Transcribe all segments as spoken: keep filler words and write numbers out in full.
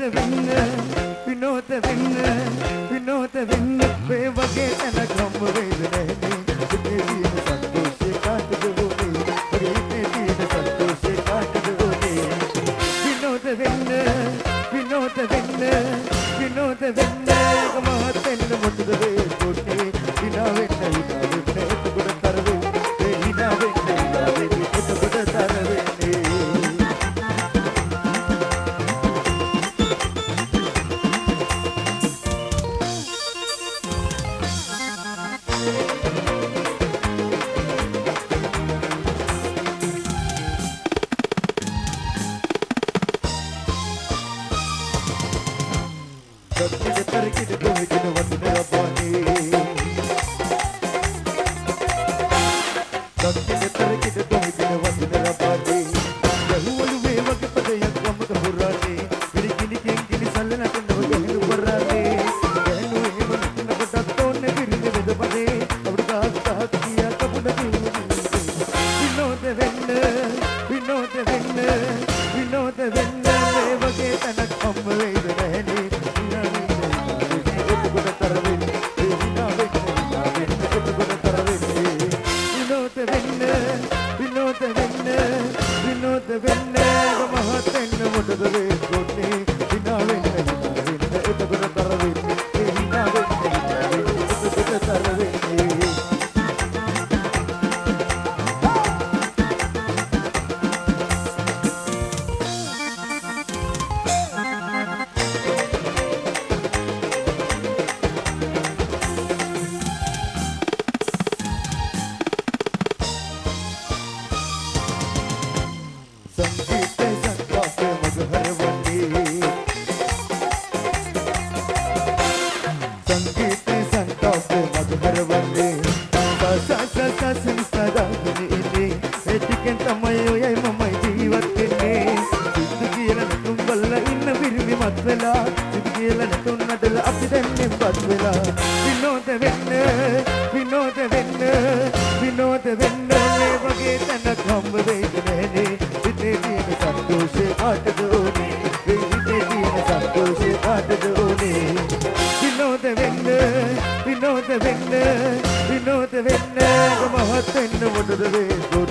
වෙන්න විනෝද වෙන්න විනෝද වෙන්න මේ වගේ තැනක් හම්බ වෙයිද නැහනේ සිතේ තියෙන සතුටේ කාටද ඕනේ හිතේ තියෙන සතුටේ කාටද ඕනේ විනෝද වෙන්න විනෝද වෙන්න විනෝද වෙන්න මහත් වෙන්න මොකද වේ කොටේ විනා වෙන්න විනා වෙන්න එතකොට තර වෙන්නේ විනා වෙන්න විනා වෙන්න එතකොට තර වෙන්නේ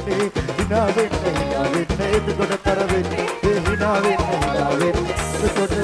Hina